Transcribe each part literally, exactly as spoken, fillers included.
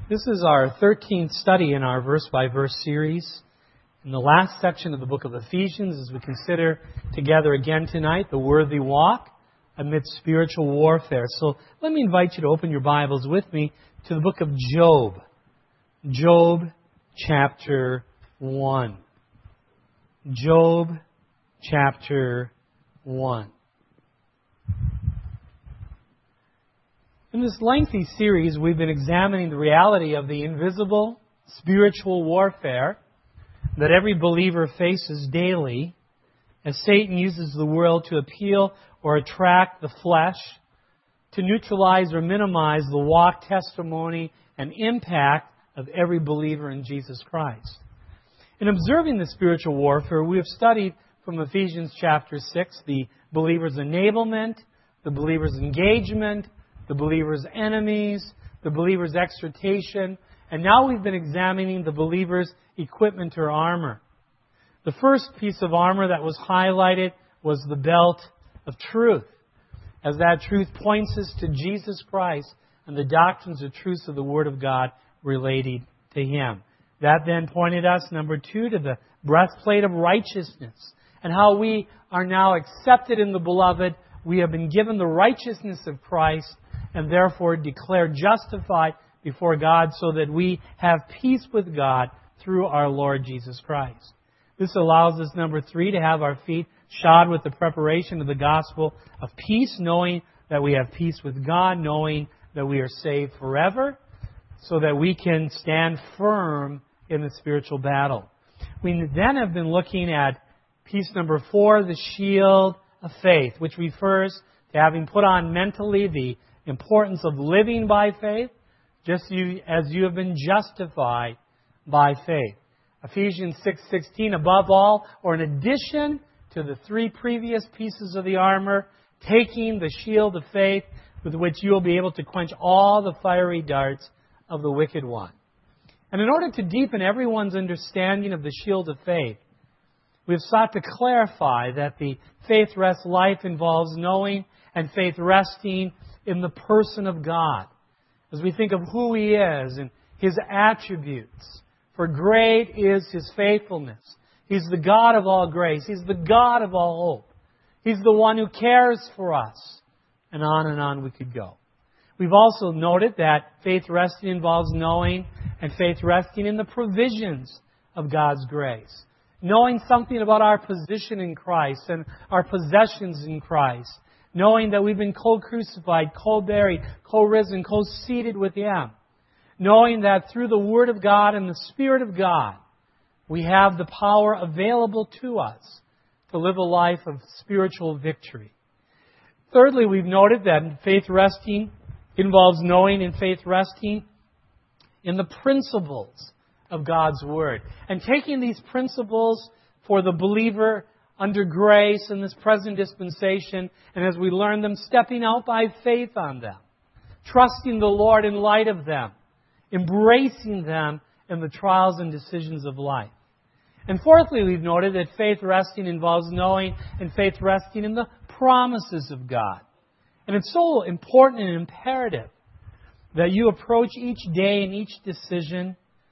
This is our thirteenth study in our verse-by-verse series. In the last section of the book of Ephesians, as we consider together again tonight the worthy walk amidst spiritual warfare. So let me invite you to open your Bibles with me to the book of Job. Job chapter one. Job chapter one. In this lengthy series, we've been examining the reality of the invisible spiritual warfare that every believer faces daily as Satan uses the world to appeal or attract the flesh, to neutralize or minimize the walk, testimony, and impact of every believer in Jesus Christ. In observing the spiritual warfare, we have studied from Ephesians chapter six the believer's enablement, the believer's engagement, the believer's enemies, the believer's exhortation, and now we've been examining the believer's equipment or armor. The first piece of armor that was highlighted was the belt of truth, as that truth points us to Jesus Christ and the doctrines or truths of the Word of God relating to Him. That then pointed us, number two, to the breastplate of righteousness and how we are now accepted in the Beloved. We have been given the righteousness of Christ and therefore declared justified before God so that we have peace with God through our Lord Jesus Christ. This allows us, number three, to have our feet shod with the preparation of the gospel of peace, knowing that we have peace with God, knowing that we are saved forever, so that we can stand firm in the spiritual battle. We then have been looking at piece number four, the shield of faith, which refers to having put on mentally the importance of living by faith, just you, as you have been justified by faith. Ephesians six sixteen, above all, or in addition to the three previous pieces of the armor, taking the shield of faith with which you will be able to quench all the fiery darts of the wicked one. And in order to deepen everyone's understanding of the shield of faith, we have sought to clarify that the faith rest life involves knowing and faith resting in the person of God. As we think of who He is and His attributes. For great is His faithfulness. He's the God of all grace. He's the God of all hope. He's the one who cares for us. And on and on we could go. We've also noted that faith resting involves knowing and faith resting in the provisions of God's grace. Knowing something about our position in Christ and our possessions in Christ. Knowing that we've been co-crucified, co-buried, co-risen, co-seated with Him. Knowing that through the Word of God and the Spirit of God, we have the power available to us to live a life of spiritual victory. Thirdly, we've noted that faith resting involves knowing and faith resting in the principles of God's Word. And taking these principles for the believer under grace in this present dispensation, and as we learn them, stepping out by faith on them, trusting the Lord in light of them, embracing them in the trials and decisions of life. And fourthly, we've noted that faith resting involves knowing and faith resting in the promises of God. And it's so important and imperative that you approach each day and each decision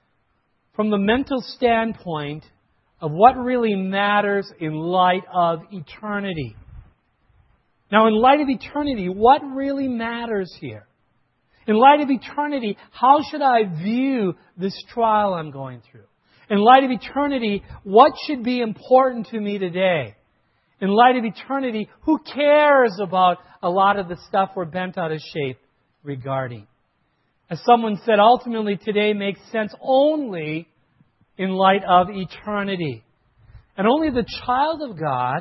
from the mental standpoint of what really matters in light of eternity. Now, in light of eternity, what really matters here? In light of eternity, how should I view this trial I'm going through? In light of eternity, what should be important to me today? In light of eternity, who cares about a lot of the stuff we're bent out of shape regarding? As someone said, ultimately today makes sense only in light of eternity. And only the child of God,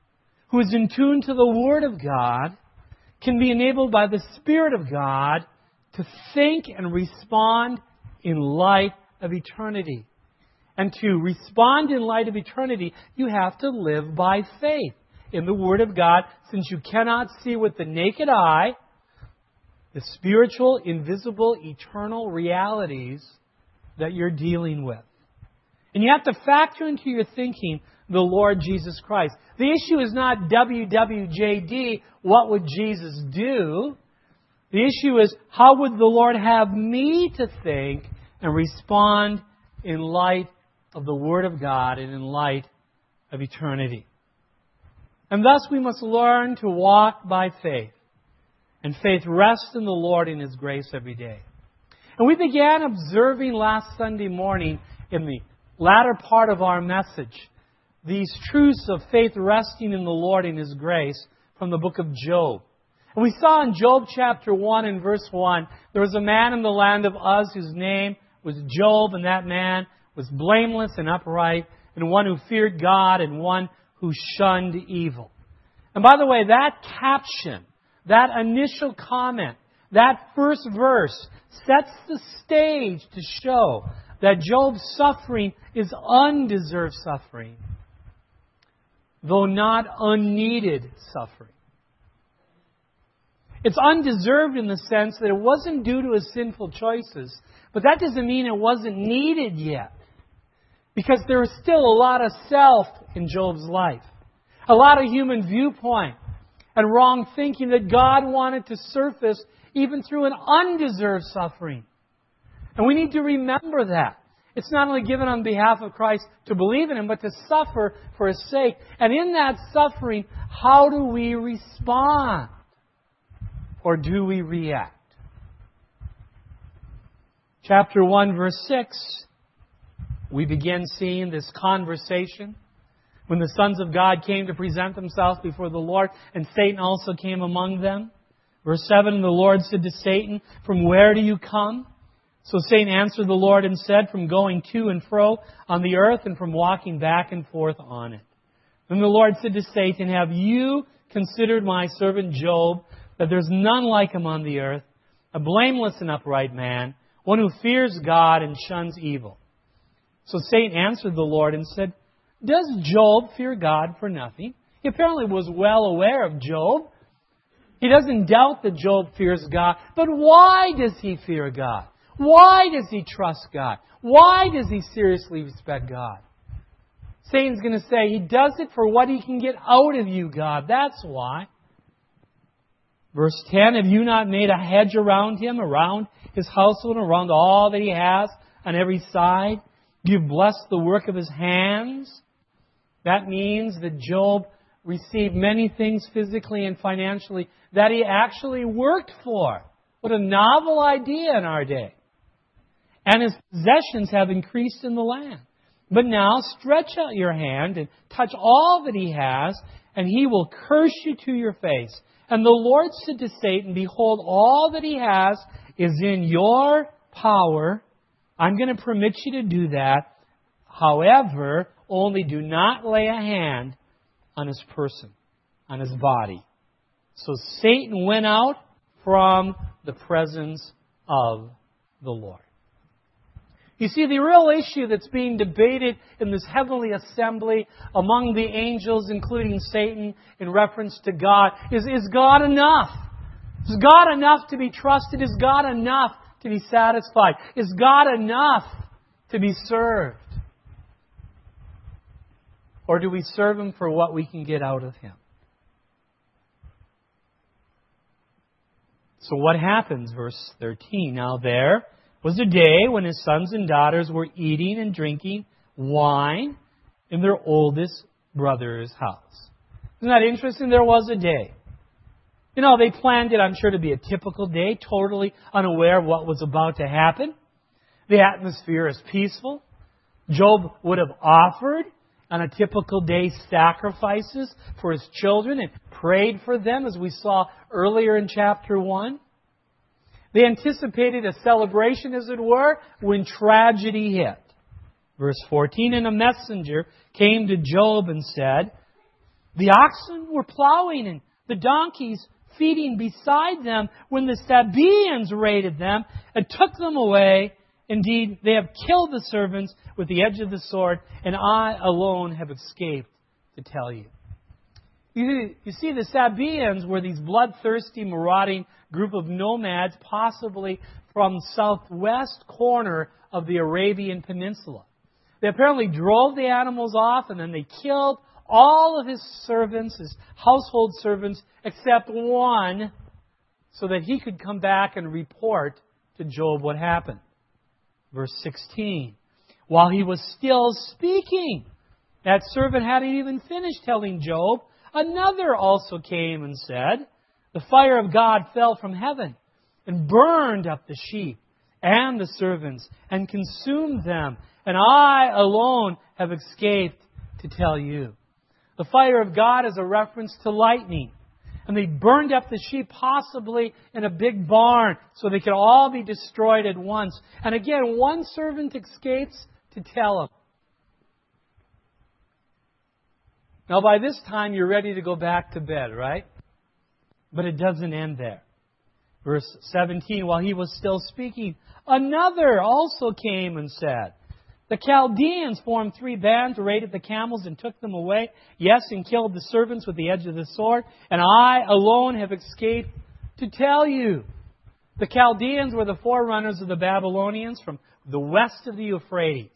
who is in tune to the Word of God, can be enabled by the Spirit of God to think and respond in light of eternity. And to respond in light of eternity, you have to live by faith in the Word of God, since you cannot see with the naked eye the spiritual, invisible, eternal realities that you're dealing with. And you have to factor into your thinking the Lord Jesus Christ. The issue is not W W J D, what would Jesus do? The issue is, how would the Lord have me to think and respond in light of the Word of God and in light of eternity? And thus we must learn to walk by faith. And faith rests in the Lord and His grace every day. And we began observing last Sunday morning in the latter part of our message these truths of faith resting in the Lord and His grace from the book of Job. And we saw in Job chapter one and verse one, there was a man in the land of Uz whose name was Job, and that man was blameless and upright, and one who feared God and one who shunned evil. And by the way, that caption, that initial comment, that first verse sets the stage to show that Job's suffering is undeserved suffering, though not unneeded suffering. It's undeserved in the sense that it wasn't due to his sinful choices, but that doesn't mean it wasn't needed yet. Because there is still a lot of self in Job's life. A lot of human viewpoint and wrong thinking that God wanted to surface even through an undeserved suffering. And we need to remember that. It's not only given on behalf of Christ to believe in Him, but to suffer for His sake. And in that suffering, how do we respond? Or do we react? Chapter one, verse six, we begin seeing this conversation when the sons of God came to present themselves before the Lord, and Satan also came among them. Verse seven, the Lord said to Satan, "From where do you come?" So Satan answered the Lord and said, "From going to and fro on the earth and from walking back and forth on it." Then the Lord said to Satan, "Have you considered my servant Job, that there's none like him on the earth, a blameless and upright man, one who fears God and shuns evil?" So Satan answered the Lord and said, "Does Job fear God for nothing?" He apparently was well aware of Job. He doesn't doubt that Job fears God. But why does he fear God? Why does he trust God? Why does he seriously respect God? Satan's going to say he does it for what he can get out of you, God. That's why. Verse ten, "Have you not made a hedge around him, around his household, around all that he has on every side? You've blessed the work of his hands." That means that Job received many things physically and financially that he actually worked for. What a novel idea in our day. "And his possessions have increased in the land. But now stretch out your hand and touch all that he has, and he will curse you to your face. And the Lord said to Satan, Behold, all that he has is in your power. I'm going to permit you to do that. However, only do not lay a hand on his person, on his body." So Satan went out from the presence of the Lord. You see, the real issue that's being debated in this heavenly assembly among the angels, including Satan, in reference to God, is, is God enough? Is God enough to be trusted? Is God enough to be satisfied? Is God enough to be served? Or do we serve Him for what we can get out of Him? So what happens? Verse thirteen. "Now there was a day when his sons and daughters were eating and drinking wine in their oldest brother's house." Isn't that interesting? There was a day. You know, they planned it, I'm sure, to be a typical day, totally unaware of what was about to happen. The atmosphere is peaceful. Job would have offered on a typical day sacrifices for his children and prayed for them, as we saw earlier in chapter one. They anticipated a celebration, as it were, when tragedy hit. Verse fourteen, "And a messenger came to Job and said, The oxen were plowing and the donkeys feeding beside them when the Sabaeans raided them and took them away. Indeed, they have killed the servants with the edge of the sword, and I alone have escaped to tell you." You, you see, the Sabaeans were these bloodthirsty, marauding group of nomads, possibly from the southwest corner of the Arabian Peninsula. They apparently drove the animals off, and then they killed all of his servants, his household servants, except one so that he could come back and report to Job what happened. Verse sixteen. While he was still speaking, that servant hadn't even finished telling Job, another also came and said, the fire of God fell from heaven and burned up the sheep and the servants and consumed them, and I alone have escaped to tell you. The fire of God is a reference to lightning. And they burned up the sheep, possibly in a big barn, so they could all be destroyed at once. And again, one servant escapes to tell him. Now, by this time, you're ready to go back to bed, right? But it doesn't end there. Verse seventeen, while he was still speaking, another also came and said, the Chaldeans formed three bands, raided the camels and took them away. Yes, and killed the servants with the edge of the sword. And I alone have escaped to tell you. The Chaldeans were the forerunners of the Babylonians from the west of the Euphrates.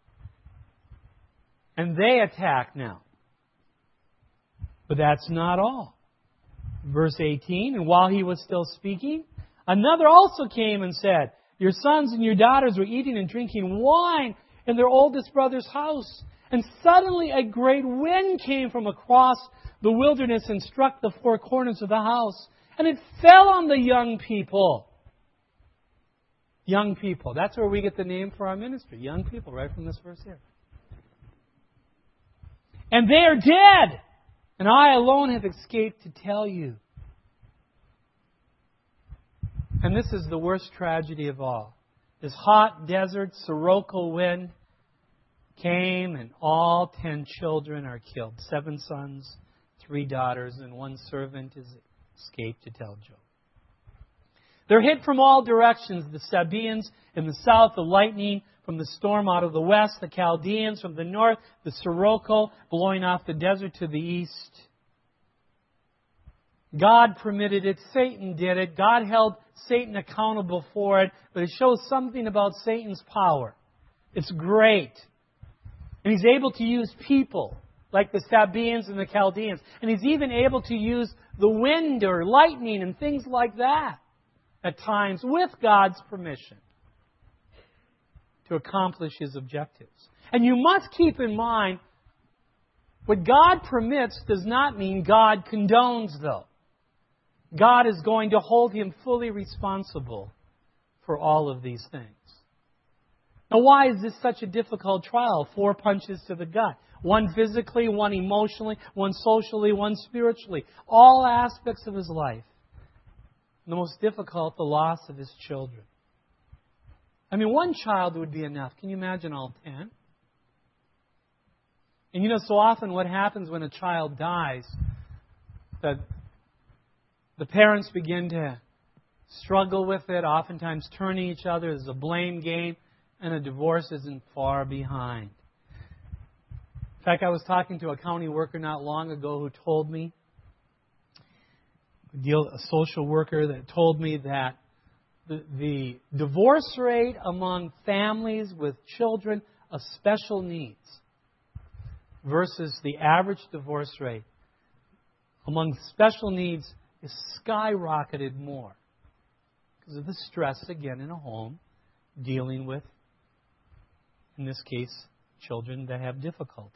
And they attack now. But that's not all. Verse eighteen, and while he was still speaking, another also came and said, your sons and your daughters were eating and drinking wine in their oldest brother's house. And suddenly a great wind came from across the wilderness and struck the four corners of the house. And it fell on the young people. Young people. That's where we get the name for our ministry. Young people, right from this verse here. And they are dead. And I alone have escaped to tell you. And this is the worst tragedy of all. This hot desert, sirocco wind came and all ten children are killed. Seven sons, three daughters, and one servant is escaped to tell Job. They're hit from all directions. The Sabaeans in the south, the lightning from the storm out of the west, the Chaldeans from the north, the sirocco blowing off the desert to the east. God permitted it. Satan did it. God held Satan accountable for it. But it shows something about Satan's power. It's great. And he's able to use people like the Sabaeans and the Chaldeans. And he's even able to use the wind or lightning and things like that at times with God's permission to accomplish his objectives. And you must keep in mind, what God permits does not mean God condones, though. God is going to hold him fully responsible for all of these things. Now, why is this such a difficult trial? Four punches to the gut. One physically, one emotionally, one socially, one spiritually. All aspects of his life. And the most difficult, the loss of his children. I mean, one child would be enough. Can you imagine all ten? And you know, so often what happens when a child dies, that the parents begin to struggle with it, oftentimes turning each other. There's a blame game, and a divorce isn't far behind. In fact, I was talking to a county worker not long ago who told me, a, deal, a social worker that told me that the, the divorce rate among families with children of special needs versus the average divorce rate among special needs is skyrocketed more because of the stress, again, in a home, dealing with, in this case, children that have difficulties.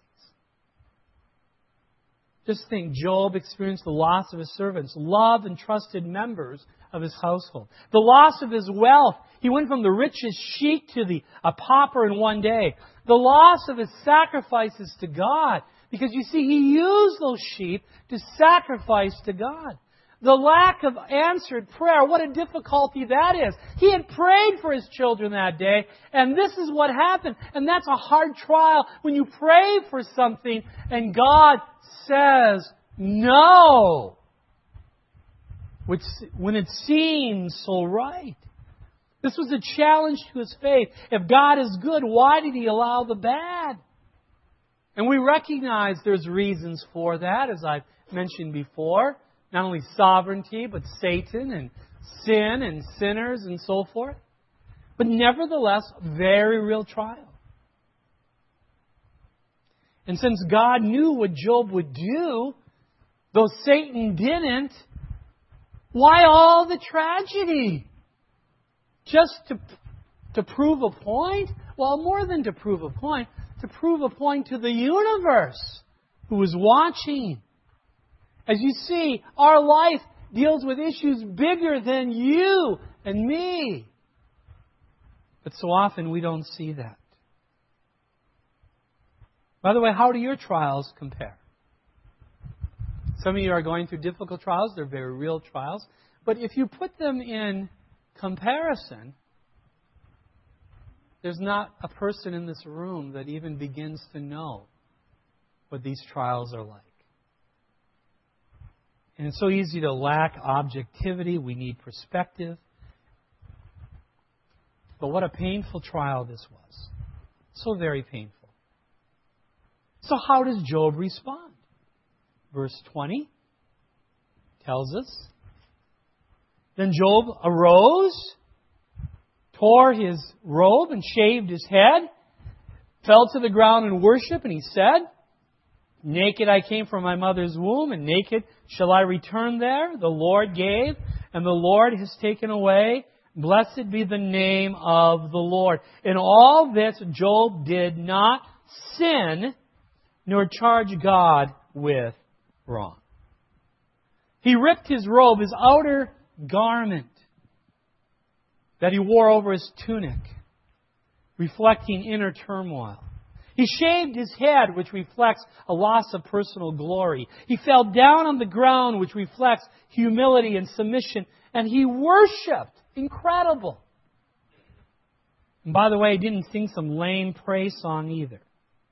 Just think, Job experienced the loss of his servants, loved and trusted members of his household. The loss of his wealth. He went from the richest sheik to the a pauper in one day. The loss of his sacrifices to God. Because you see, he used those sheep to sacrifice to God. The lack of answered prayer, what a difficulty that is. He had prayed for his children that day, and this is what happened. And that's a hard trial when you pray for something and God says no, which when it seems so right. This was a challenge to his faith. If God is good, why did he allow the bad? And we recognize there's reasons for that, as I've mentioned before. Not only sovereignty, but Satan and sin and sinners and so forth. But nevertheless, very real trial. And since God knew what Job would do, though Satan didn't, Why all the tragedy? Just to, to prove a point? Well, more than to prove a point, to prove a point to the universe who is watching. As you see, our life deals with issues bigger than you and me. But so often we don't see that. By the way, how do your trials compare? Some of you are going through difficult trials. They're very real trials. But if you put them in comparison, there's not a person in this room that even begins to know what these trials are like. And it's so easy to lack objectivity. We need perspective. But what a painful trial this was. So very painful. So how does Job respond? Verse twenty tells us, Then Job arose, tore his robe and shaved his head, fell to the ground in worship, and he said, Naked I came from my mother's womb, and naked shall I return there. The Lord gave, and the Lord has taken away. Blessed be the name of the Lord. In all this, Job did not sin, nor charge God with wrong. He ripped his robe, his outer garment, that he wore over his tunic, reflecting inner turmoil. He shaved his head, which reflects a loss of personal glory. He fell down on the ground, which reflects humility and submission. And he worshipped. Incredible. And by the way, he didn't sing some lame praise song either.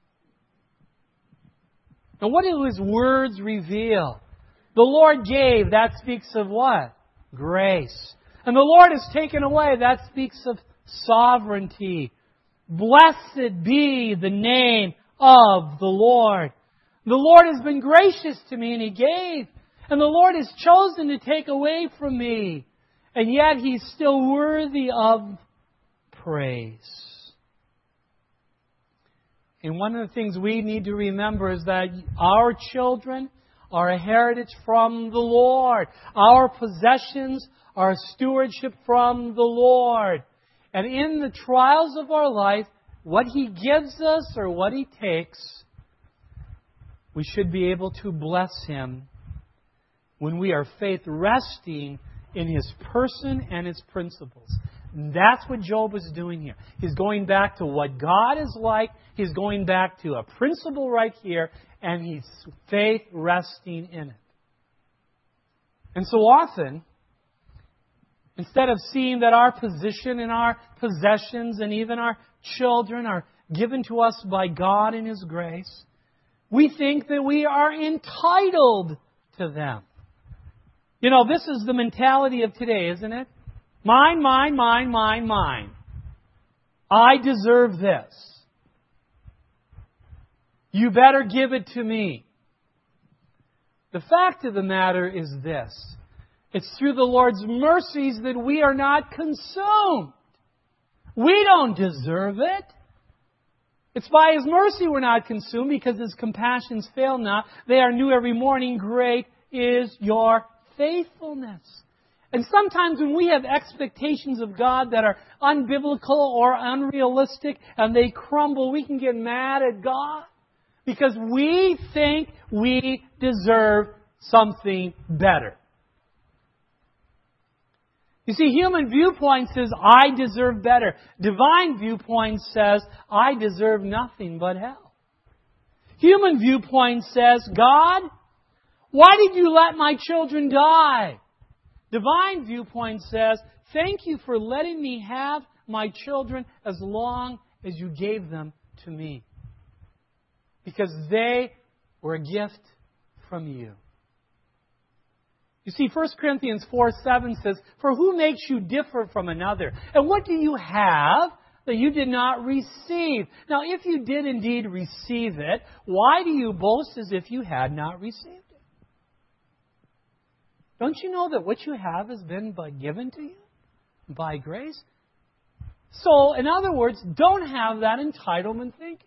Now, what do his words reveal? The Lord gave. That speaks of what? Grace. And the Lord has taken away. That speaks of sovereignty. Blessed be the name of the Lord. The Lord has been gracious to me and He gave. And the Lord has chosen to take away from me. And yet He's still worthy of praise. And one of the things we need to remember is that our children are a heritage from the Lord. Our possessions are a stewardship from the Lord. And in the trials of our life, what He gives us or what He takes, we should be able to bless Him when we are faith resting in His person and His principles. And that's what Job is doing here. He's going back to what God is like. He's going back to a principle right here, and he's faith resting in it. And so often, instead of seeing that our position and our possessions and even our children are given to us by God in His grace, we think that we are entitled to them. You know, this is the mentality of today, isn't it? Mine, mine, mine, mine, mine. I deserve this. You better give it to me. The fact of the matter is this. It's through the Lord's mercies that we are not consumed. We don't deserve it. It's by His mercy we're not consumed, because His compassions fail not. They are new every morning. Great is your faithfulness. And sometimes when we have expectations of God that are unbiblical or unrealistic and they crumble, we can get mad at God because we think we deserve something better. You see, human viewpoint says, I deserve better. Divine viewpoint says, I deserve nothing but hell. Human viewpoint says, God, why did you let my children die? Divine viewpoint says, thank you for letting me have my children as long as you gave them to me. Because they were a gift from you. You see, First Corinthians four seven says, for who makes you differ from another? And what do you have that you did not receive? Now, if you did indeed receive it, why do you boast as if you had not received it? Don't you know that what you have has been given to you by grace? So, in other words, don't have that entitlement thinking.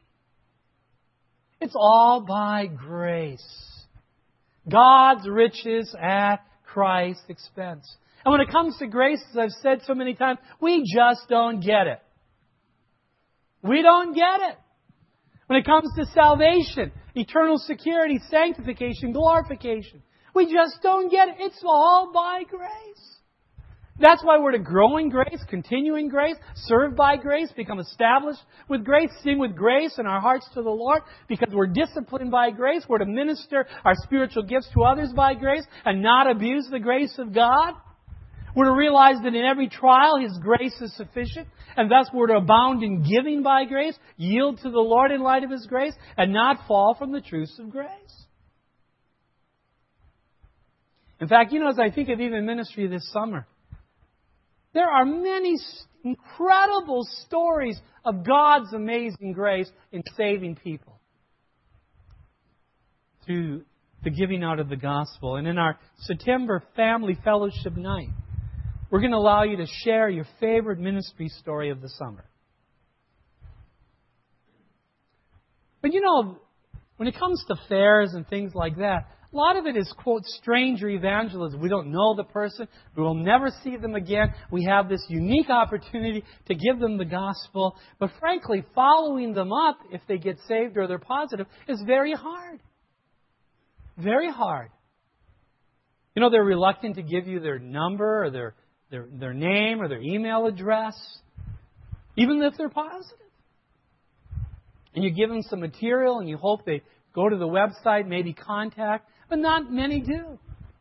It's all by grace. God's riches at Christ's expense. And when it comes to grace, as I've said so many times, we just don't get it. We don't get it. When it comes to salvation, eternal security, sanctification, glorification, we just don't get it. It's all by grace. That's why we're to grow in grace, continue in grace, serve by grace, become established with grace, sing with grace in our hearts to the Lord, because we're disciplined by grace. We're to minister our spiritual gifts to others by grace and not abuse the grace of God. We're to realize that in every trial, His grace is sufficient, and thus we're to abound in giving by grace, yield to the Lord in light of His grace, and not fall from the truths of grace. In fact, you know, as I think of even ministry this summer, there are many incredible stories of God's amazing grace in saving people through the giving out of the gospel. And in our September Family Fellowship Night, we're going to allow you to share your favorite ministry story of the summer. But you know, when it comes to fairs and things like that, a lot of it is, quote, stranger evangelism. We don't know the person. We will never see them again. We have this unique opportunity to give them the gospel. But frankly, following them up, if they get saved or they're positive, is very hard. Very hard. You know, they're reluctant to give you their number or their, their, their name or their email address, even if they're positive. And you give them some material and you hope they go to the website, maybe contact, but not many do.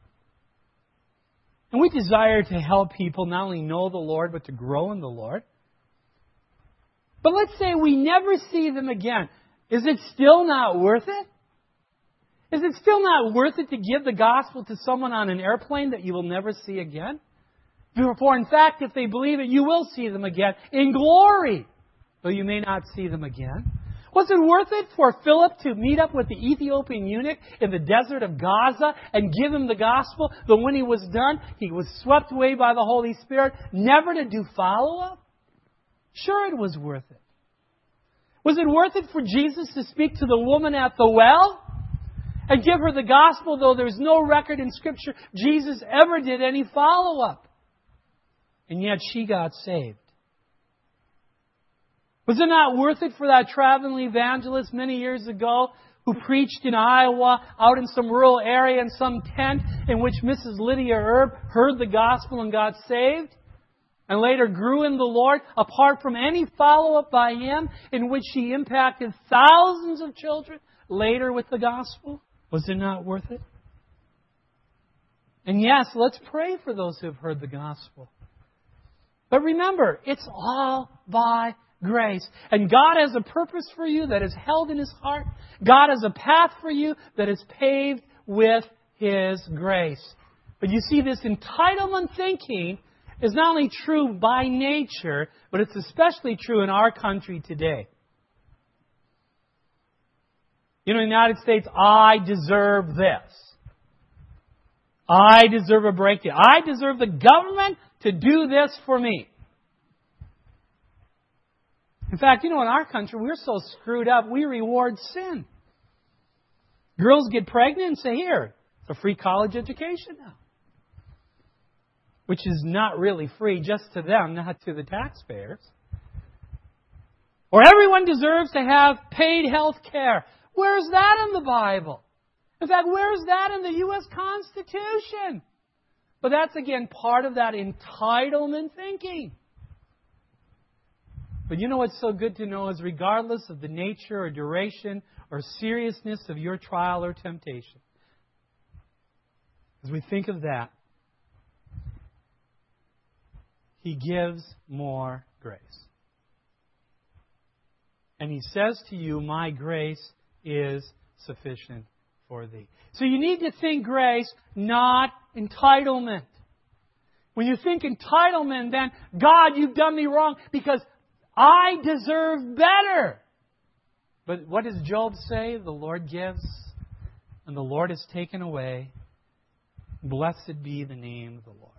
And we desire to help people not only know the Lord, but to grow in the Lord. But let's say we never see them again. Is it still not worth it? Is it still not worth it to give the gospel to someone on an airplane that you will never see again? For in fact, if they believe it, you will see them again in glory, though you may not see them again. Was it worth it for Philip to meet up with the Ethiopian eunuch in the desert of Gaza and give him the gospel? But when he was done, he was swept away by the Holy Spirit, never to do follow-up? Sure, it was worth it. Was it worth it for Jesus to speak to the woman at the well and give her the gospel, though there's no record in Scripture Jesus ever did any follow-up? And yet she got saved. Was it not worth it for that traveling evangelist many years ago who preached in Iowa, out in some rural area in some tent in which Missus Lydia Erb heard the gospel and got saved? And later grew in the Lord, apart from any follow-up by him, in which she impacted thousands of children later with the gospel? Was it not worth it? And yes, let's pray for those who have heard the gospel. But remember, it's all by grace. And God has a purpose for you that is held in His heart. God has a path for you that is paved with His grace. But you see, this entitlement thinking is not only true by nature, but it's especially true in our country today. You know, in the United States, I deserve this. I deserve a breakthrough. I deserve the government to do this for me. In fact, you know, in our country, we're so screwed up, we reward sin. Girls get pregnant and say, here, it's a free college education now. Which is not really free, just to them, not to the taxpayers. Or everyone deserves to have paid health care. Where's that in the Bible? In fact, where's that in the U S Constitution? But that's, again, part of that entitlement thinking. But you know what's so good to know is regardless of the nature or duration or seriousness of your trial or temptation, as we think of that, He gives more grace. And He says to you, my grace is sufficient for thee. So you need to think grace, not entitlement. When you think entitlement, then, God, you've done me wrong because I deserve better. But what does Job say? The Lord gives, and the Lord is taken away. Blessed be the name of the Lord.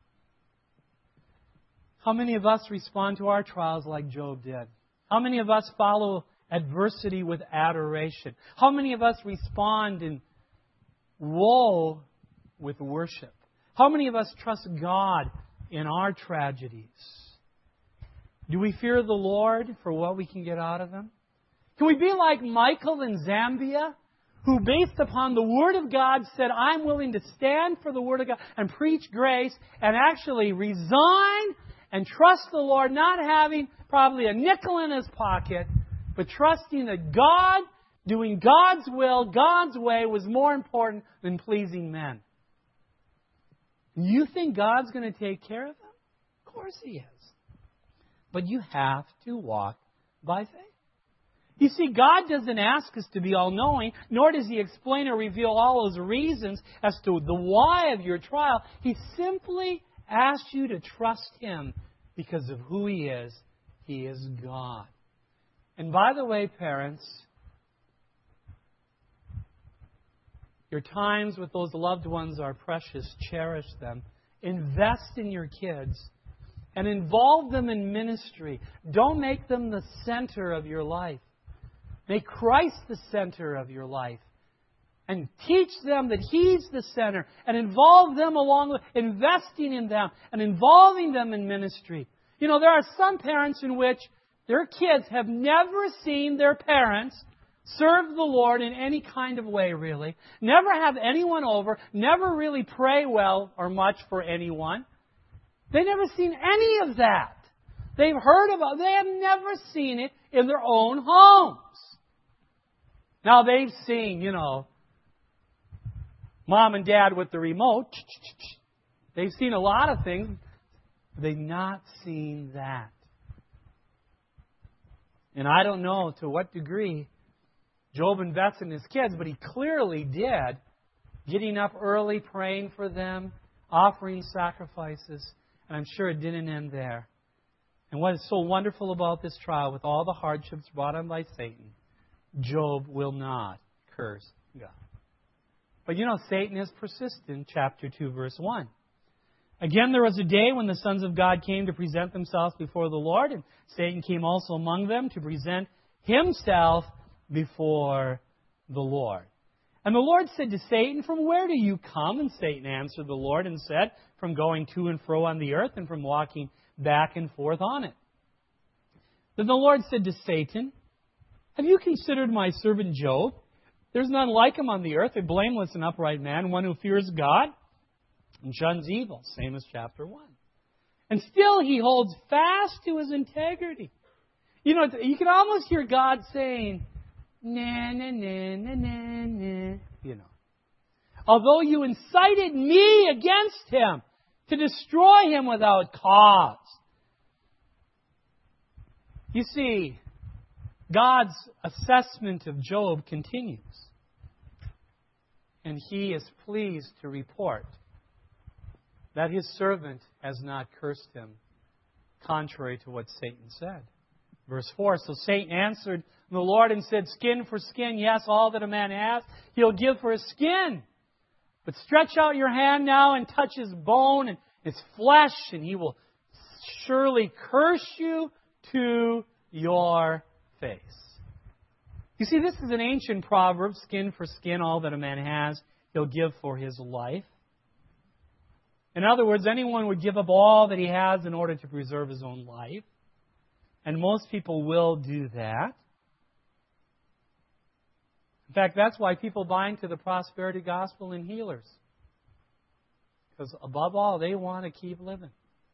How many of us respond to our trials like Job did? How many of us follow adversity with adoration? How many of us respond in woe with worship? How many of us trust God in our tragedies? Do we fear the Lord for what we can get out of Him? Can we be like Michael in Zambia, who based upon the Word of God said, I'm willing to stand for the Word of God and preach grace, and actually resign and trust the Lord, not having probably a nickel in his pocket, but trusting that God, doing God's will, God's way, was more important than pleasing men. You think God's going to take care of them? Of course He is. But you have to walk by faith. You see, God doesn't ask us to be all-knowing, nor does He explain or reveal all those reasons as to the why of your trial. He simply asks you to trust Him because of who He is. He is God. And by the way, parents, your times with those loved ones are precious. Cherish them. Invest in your kids. And involve them in ministry. Don't make them the center of your life. Make Christ the center of your life. And teach them that He's the center. And involve them along with investing in them. And involving them in ministry. You know, there are some parents in which their kids have never seen their parents serve the Lord in any kind of way, really. Never have anyone over. Never really pray well or much for anyone. They've never seen any of that. They've heard about it. They have never seen it in their own homes. Now they've seen, you know, mom and dad with the remote. They've seen a lot of things. But they've not seen that. And I don't know to what degree Job invested in his kids, but he clearly did. Getting up early, praying for them, offering sacrifices. And I'm sure it didn't end there. And what is so wonderful about this trial, with all the hardships brought on by Satan, Job will not curse God. But you know, Satan is persistent. Chapter two, verse one. Again, there was a day when the sons of God came to present themselves before the Lord, and Satan came also among them to present himself before the Lord. And the Lord said to Satan, from where do you come? And Satan answered the Lord and said, from going to and fro on the earth and from walking back and forth on it. Then the Lord said to Satan, have you considered my servant Job? There's none like him on the earth, a blameless and upright man, one who fears God and shuns evil. Same as chapter one. And still he holds fast to his integrity. You know, you can almost hear God saying, na, na, na, na, na, na, you know. Although you incited me against him to destroy him without cause. You see, God's assessment of Job continues. And He is pleased to report that His servant has not cursed him, contrary to what Satan said. Verse four, so Satan answered the Lord and said, skin for skin, yes, all that a man has, He'll give for his skin. But stretch out your hand now and touch his bone and his flesh, and he will surely curse you to your face. You see, this is an ancient proverb, skin for skin, all that a man has, he'll give for his life. In other words, anyone would give up all that he has in order to preserve his own life. And most people will do that. In fact, that's why people buy into the prosperity gospel and healers. Because above all, they want to keep living.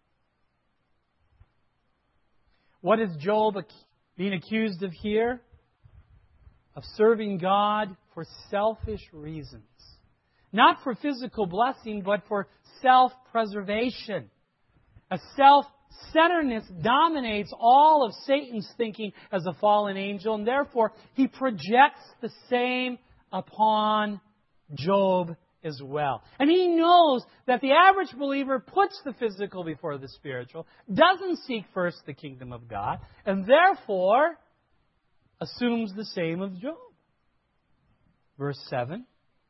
What is Job being accused of here? Of serving God for selfish reasons. Not for physical blessing, but for self-preservation. A self-centeredness dominates all of Satan's thinking as a fallen angel, and therefore he projects the same upon Job as well. And he knows that the average believer puts the physical before the spiritual, doesn't seek first the kingdom of God, and therefore assumes the same of Job. Verse seven.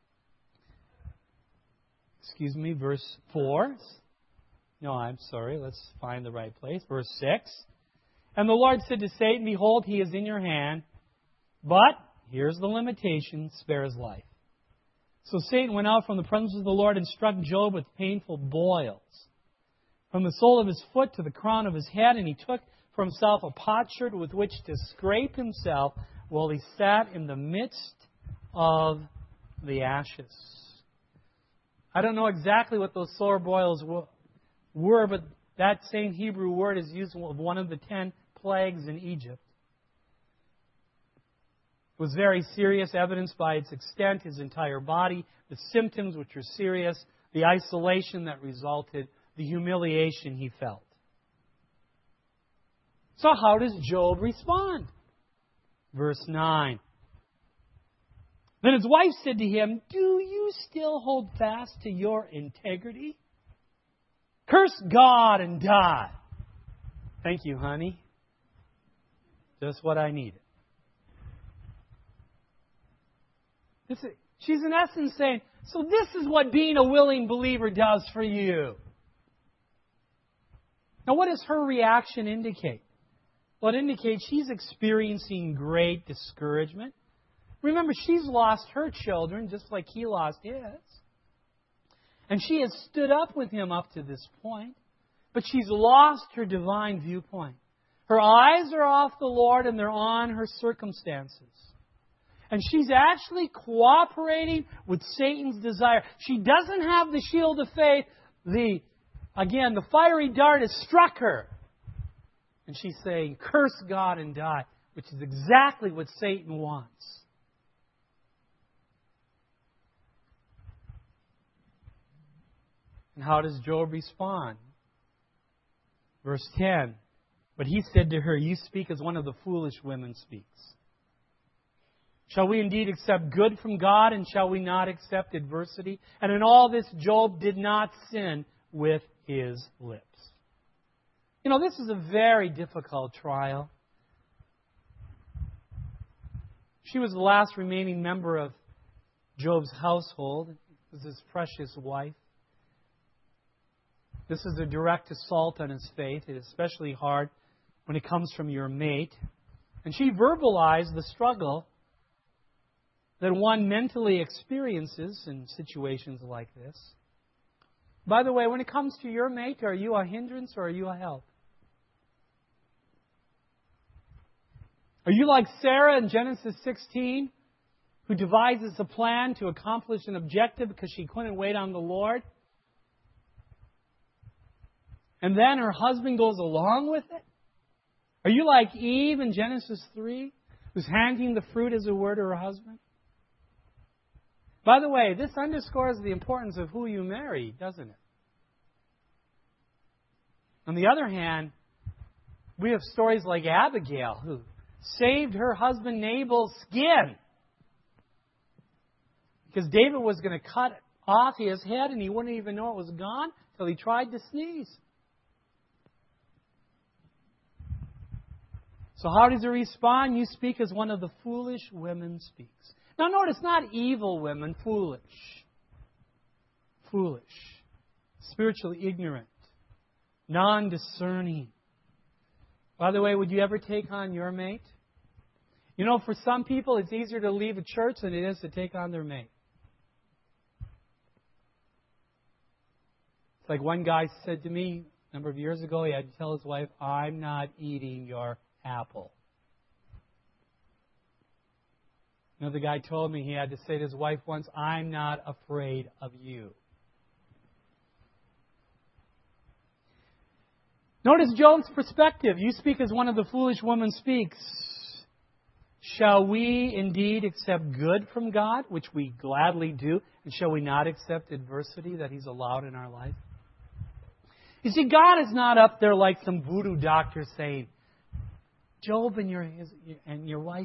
Excuse me, verse four. No, I'm sorry. Let's find the right place. Verse six. And the Lord said to Satan, behold, he is in your hand, but, here's the limitation, spare his life. So Satan went out from the presence of the Lord and struck Job with painful boils, from the sole of his foot to the crown of his head, and he took for himself a potsherd with which to scrape himself while he sat in the midst of the ashes. I don't know exactly what those sore boils were, but that same Hebrew word is used of one of the ten plagues in Egypt. It was very serious, evidenced by its extent, his entire body, the symptoms which were serious, the isolation that resulted, the humiliation he felt. So how does Job respond? Verse nine. Then his wife said to him, "Do you still hold fast to your integrity? Curse God and die." Thank you, honey. Just what I needed. This is, she's in essence saying, so this is what being a willing believer does for you. Now, what does her reaction indicate? Well, it indicates she's experiencing great discouragement. Remember, she's lost her children just like he lost his. And she has stood up with him up to this point. But she's lost her divine viewpoint. Her eyes are off the Lord and they're on her circumstances. And she's actually cooperating with Satan's desire. She doesn't have the shield of faith. The, again, the fiery dart has struck her. And she's saying, curse God and die, which is exactly what Satan wants. And how does Job respond? Verse ten. But he said to her, "You speak as one of the foolish women speaks. Shall we indeed accept good from God, and shall we not accept adversity?" And in all this, Job did not sin with his lips. You know, this is a very difficult trial. She was the last remaining member of Job's household. It was his precious wife. This is a direct assault on his faith. It is especially hard when it comes from your mate. And she verbalized the struggle that one mentally experiences in situations like this. By the way, when it comes to your mate, are you a hindrance or are you a help? Are you like Sarah in Genesis sixteen, who devises a plan to accomplish an objective because she couldn't wait on the Lord? And then her husband goes along with it? Are you like Eve in Genesis three, who's handing the fruit, as it were, to her husband? By the way, this underscores the importance of who you marry, doesn't it? On the other hand, we have stories like Abigail, who saved her husband Nabal's skin. Because David was going to cut off his head and he wouldn't even know it was gone until he tried to sneeze. So how does he respond? You speak as one of the foolish women speaks. Now notice, not evil women, foolish. Foolish. Spiritually ignorant. Non-discerning. By the way, would you ever take on your mate? You know, for some people, it's easier to leave a church than it is to take on their mate. It's like one guy said to me a number of years ago, he had to tell his wife, "I'm not eating your apple." Another guy told me he had to say to his wife once, "I'm not afraid of you." Notice Job's perspective. You speak as one of the foolish women speaks. Shall we indeed accept good from God, which we gladly do, and shall we not accept adversity that He's allowed in our life? You see, God is not up there like some voodoo doctor saying, "Job and your his, and your wife,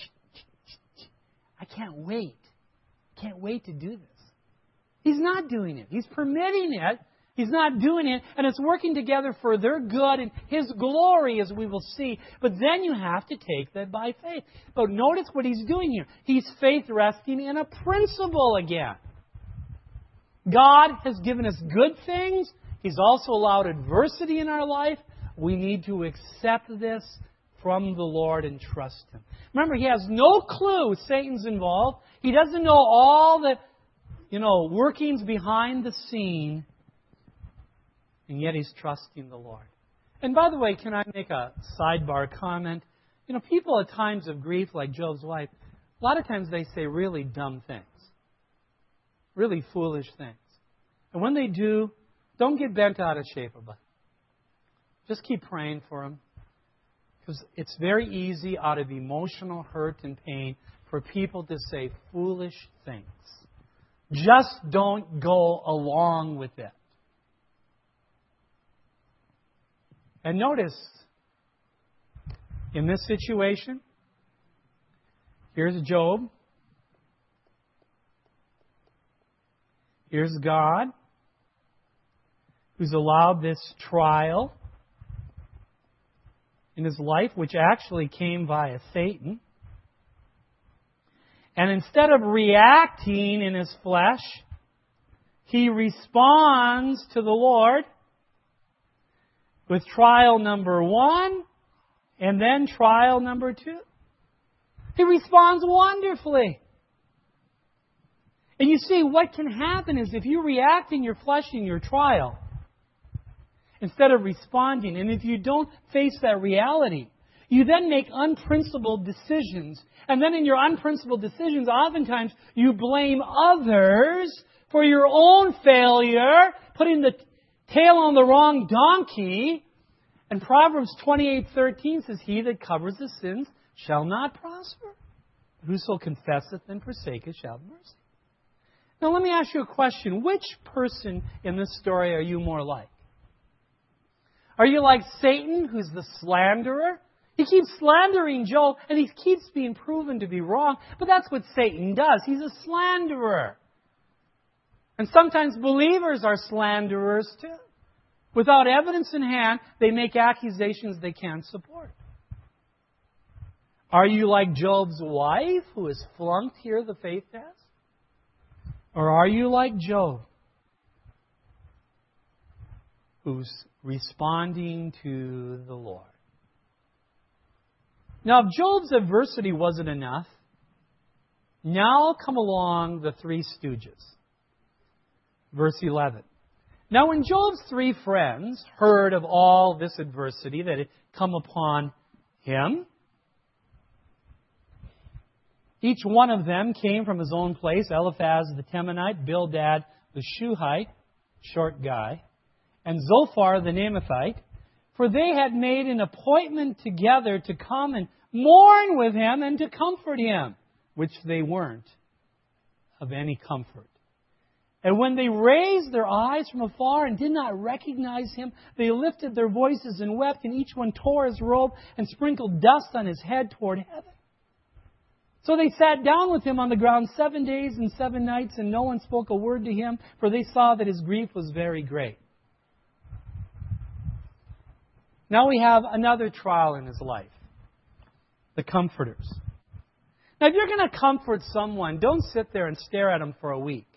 I can't wait. Can't wait to do this." He's not doing it. He's permitting it. He's not doing it. And it's working together for their good and His glory, as we will see. But then you have to take that by faith. But notice what He's doing here. He's faith resting in a principle again. God has given us good things. He's also allowed adversity in our life. We need to accept this from the Lord and trust Him. Remember, he has no clue Satan's involved. He doesn't know all the you know, workings behind the scene, and yet he's trusting the Lord. And by the way, can I make a sidebar comment? You know, people at times of grief, like Job's wife, a lot of times they say really dumb things. Really foolish things. And when they do, don't get bent out of shape about it. Just keep praying for them. Because it's very easy out of emotional hurt and pain for people to say foolish things. Just don't go along with it. And notice, in this situation, here's Job. Here's God, who's allowed this trial in his life, which actually came via Satan. And instead of reacting in his flesh, he responds to the Lord with trial number one and then trial number two. He responds wonderfully. And you see, what can happen is if you react in your flesh in your trial, instead of responding, and if you don't face that reality, you then make unprincipled decisions. And then in your unprincipled decisions, oftentimes you blame others for your own failure, putting the tail on the wrong donkey. And Proverbs twenty-eight thirteen says, "He that covers his sins shall not prosper. Whoso confesseth and forsaketh shall have mercy." Now let me ask you a question. Which person in this story are you more like? Are you like Satan, who's the slanderer? He keeps slandering Job, and he keeps being proven to be wrong. But that's what Satan does. He's a slanderer. And sometimes believers are slanderers too. Without evidence in hand, they make accusations they can't support. Are you like Job's wife, who has flunked here the faith test? Or are you like Job, who's responding to the Lord? Now, if Job's adversity wasn't enough, now come along the three stooges. Verse eleven. Now, when Job's three friends heard of all this adversity that had come upon him, each one of them came from his own place: Eliphaz the Temanite, Bildad the Shuhite, short guy, and Zophar the Naamathite. For they had made an appointment together to come and mourn with him and to comfort him, which they weren't of any comfort. And when they raised their eyes from afar and did not recognize him, they lifted their voices and wept, and each one tore his robe and sprinkled dust on his head toward heaven. So they sat down with him on the ground seven days and seven nights, and no one spoke a word to him, for they saw that his grief was very great. Now we have another trial in his life. The comforters. Now if you're going to comfort someone, don't sit there and stare at them for a week.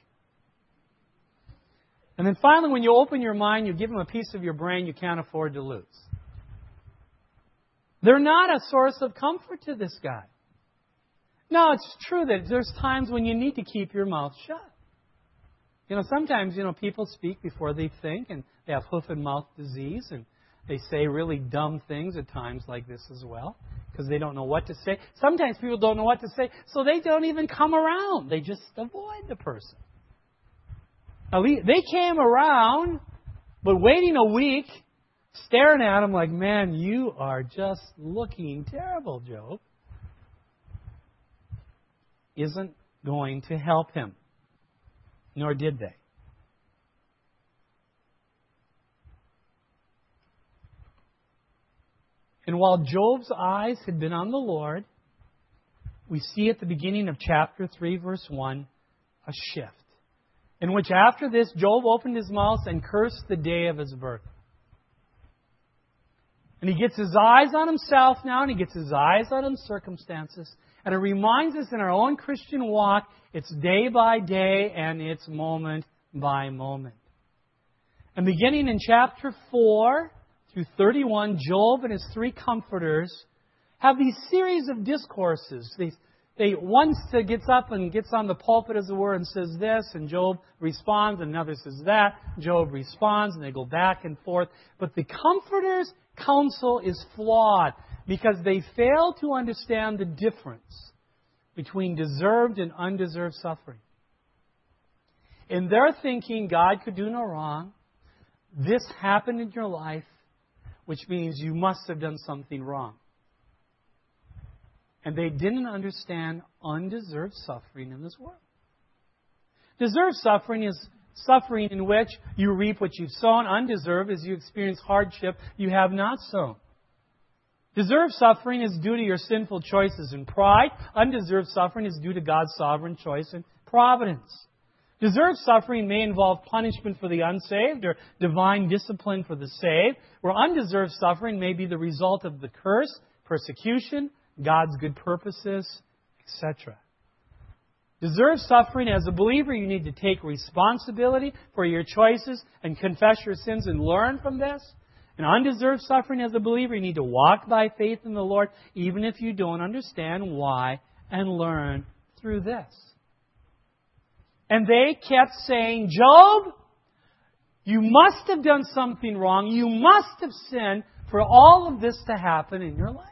And then finally, when you open your mind, you give them a piece of your brain you can't afford to lose. They're not a source of comfort to this guy. Now, it's true that there's times when you need to keep your mouth shut. You know, sometimes, you know, people speak before they think, and they have hoof and mouth disease, and they say really dumb things at times like this as well, because they don't know what to say. Sometimes people don't know what to say, so they don't even come around. They just avoid the person. Now, they came around, but waiting a week, staring at him like, "Man, you are just looking terrible, Job," isn't going to help him. Nor did they. And while Job's eyes had been on the Lord, we see at the beginning of chapter three, verse one, a shift. In which after this, Job opened his mouth and cursed the day of his birth. And he gets his eyes on himself now, and he gets his eyes on his circumstances. And it reminds us in our own Christian walk, it's day by day and it's moment by moment. And beginning in chapter four through thirty-one, Job and his three comforters have these series of discourses, these they one gets up and gets on the pulpit, as it were, and says this, and Job responds, and another says that. Job responds, and they go back and forth. But the comforter's counsel is flawed because they fail to understand the difference between deserved and undeserved suffering. In their thinking, God could do no wrong. This happened in your life, which means you must have done something wrong. And they didn't understand undeserved suffering in this world. Deserved suffering is suffering in which you reap what you've sown. Undeserved is you experience hardship you have not sown. Deserved suffering is due to your sinful choices and pride. Undeserved suffering is due to God's sovereign choice and providence. Deserved suffering may involve punishment for the unsaved or divine discipline for the saved, where undeserved suffering may be the result of the curse, persecution, God's good purposes, et cetera. Deserved suffering, as a believer, you need to take responsibility for your choices and confess your sins and learn from this. And undeserved suffering, as a believer, you need to walk by faith in the Lord, even if you don't understand why, and learn through this. And they kept saying, Job, you must have done something wrong. You must have sinned for all of this to happen in your life.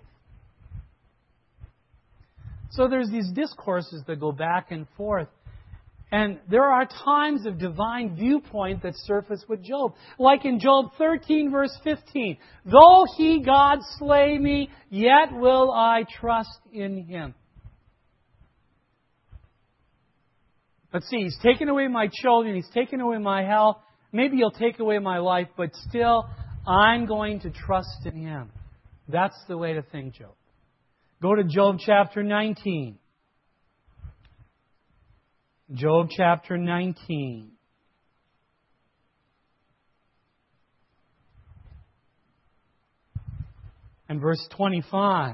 So there's these discourses that go back and forth. And there are times of divine viewpoint that surface with Job. Like in Job thirteen, verse fifteen. Though he, God, slay me, yet will I trust in him. Let's see, he's taken away my children, he's taken away my health. Maybe he'll take away my life, but still, I'm going to trust in him. That's the way to think, Job. Go to Job chapter nineteen. Job chapter nineteen. And verse twenty-five.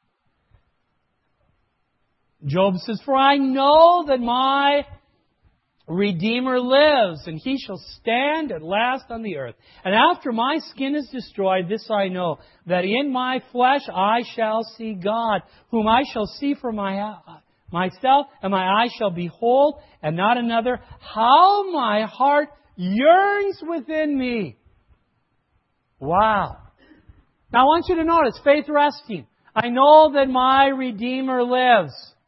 Job says, For I know that my Redeemer lives, and he shall stand at last on the earth. And after my skin is destroyed, this I know, that in my flesh I shall see God, whom I shall see for my myself, and my eyes shall behold, and not another. How my heart yearns within me. Wow. Now I want you to notice, faith resting. I know that my Redeemer lives.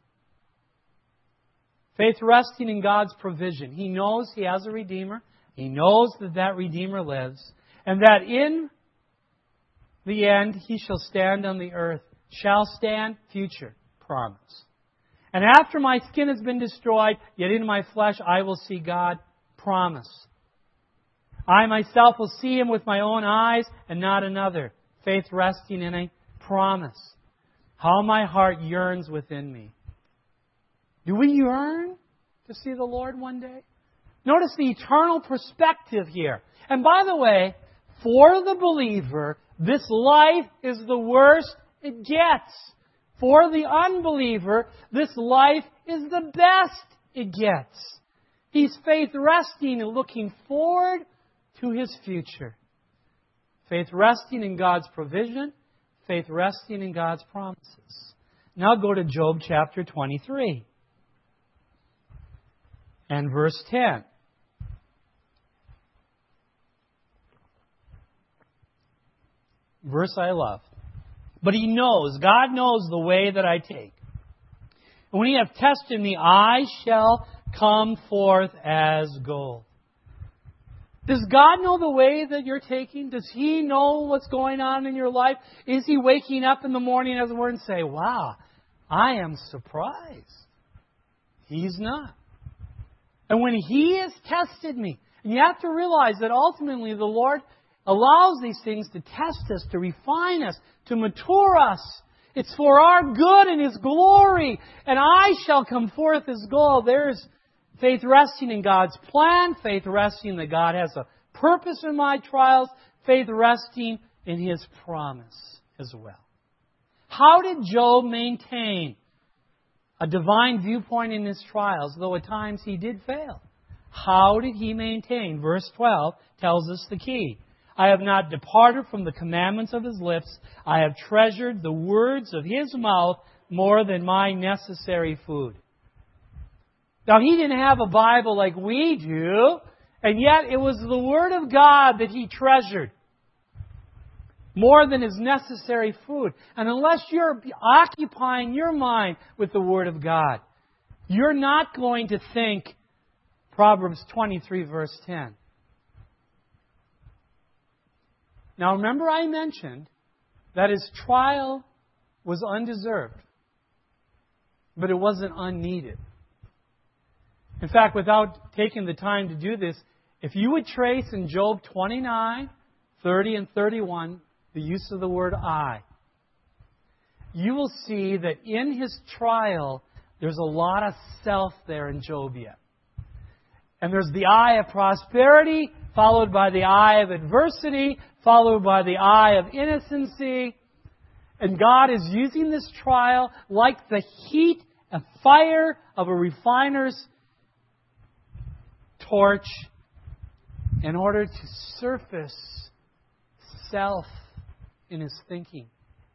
Faith resting in God's provision. He knows He has a Redeemer. He knows that that Redeemer lives. And that in the end, He shall stand on the earth. Shall stand, future, promise. And after my skin has been destroyed, yet in my flesh I will see God, promise. I myself will see Him with my own eyes and not another. Faith resting in a promise. How my heart yearns within me. Do we yearn to see the Lord one day? Notice the eternal perspective here. And by the way, for the believer, this life is the worst it gets. For the unbeliever, this life is the best it gets. He's faith resting and looking forward to his future. Faith resting in God's provision. Faith resting in God's promises. Now go to Job chapter twenty-three. And verse ten. Verse I love. But He knows, God knows the way that I take. And when He hath tested me, I shall come forth as gold. Does God know the way that you're taking? Does He know what's going on in your life? Is He waking up in the morning, as it were, and say, wow, I am surprised? He's not. And when He has tested me, and you have to realize that ultimately the Lord allows these things to test us, to refine us, to mature us. It's for our good and His glory. And I shall come forth as gold. There's faith resting in God's plan, faith resting that God has a purpose in my trials, faith resting in His promise as well. How did Job maintain a divine viewpoint in his trials, though at times he did fail? How did he maintain? Verse twelve tells us the key. I have not departed from the commandments of His lips. I have treasured the words of His mouth more than my necessary food. Now, he didn't have a Bible like we do, and yet it was the Word of God that he treasured more than his necessary food. And unless you're occupying your mind with the Word of God, you're not going to think Proverbs twenty-three, verse ten. Now, remember I mentioned that his trial was undeserved, but it wasn't unneeded. In fact, without taking the time to do this, if you would trace in Job twenty-nine, thirty, and thirty-one the use of the word I, you will see that in his trial, there's a lot of self there in Job yet. And there's the I of prosperity, followed by the I of adversity, followed by the I of innocency. And God is using this trial like the heat and fire of a refiner's torch in order to surface self in his thinking.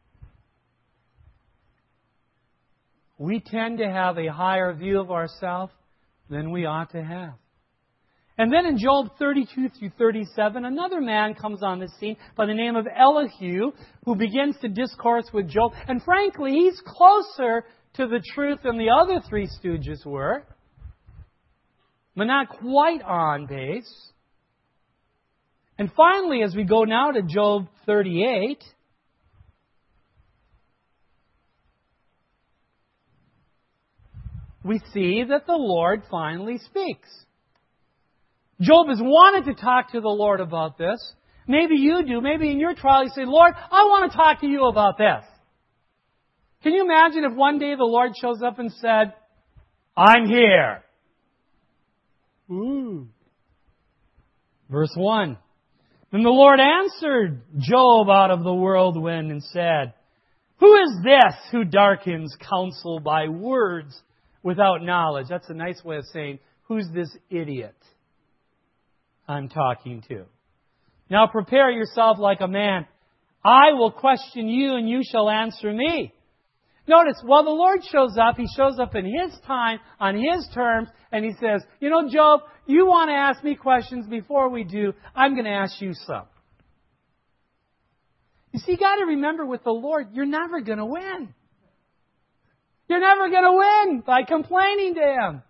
We tend to have a higher view of ourselves than we ought to have. And then in Job thirty-two through thirty-seven, another man comes on the scene by the name of Elihu, who begins to discourse with Job. And frankly, he's closer to the truth than the other three stooges were, but not quite on base. And finally, as we go now to Job thirty-eight, we see that the Lord finally speaks. Job has wanted to talk to the Lord about this. Maybe you do. Maybe in your trial you say, Lord, I want to talk to you about this. Can you imagine if one day the Lord shows up and said, I'm here? Ooh. Verse one. Then the Lord answered Job out of the whirlwind and said, who is this who darkens counsel by words without knowledge? That's a nice way of saying, who's this idiot I'm talking to? Now prepare yourself like a man. I will question you and you shall answer me. Notice, while the Lord shows up, He shows up in His time, on His terms, and He says, you know, Job, you want to ask me questions. Before we do, I'm going to ask you some. You see, you got to remember with the Lord, you're never going to win. You're never going to win by complaining to Him.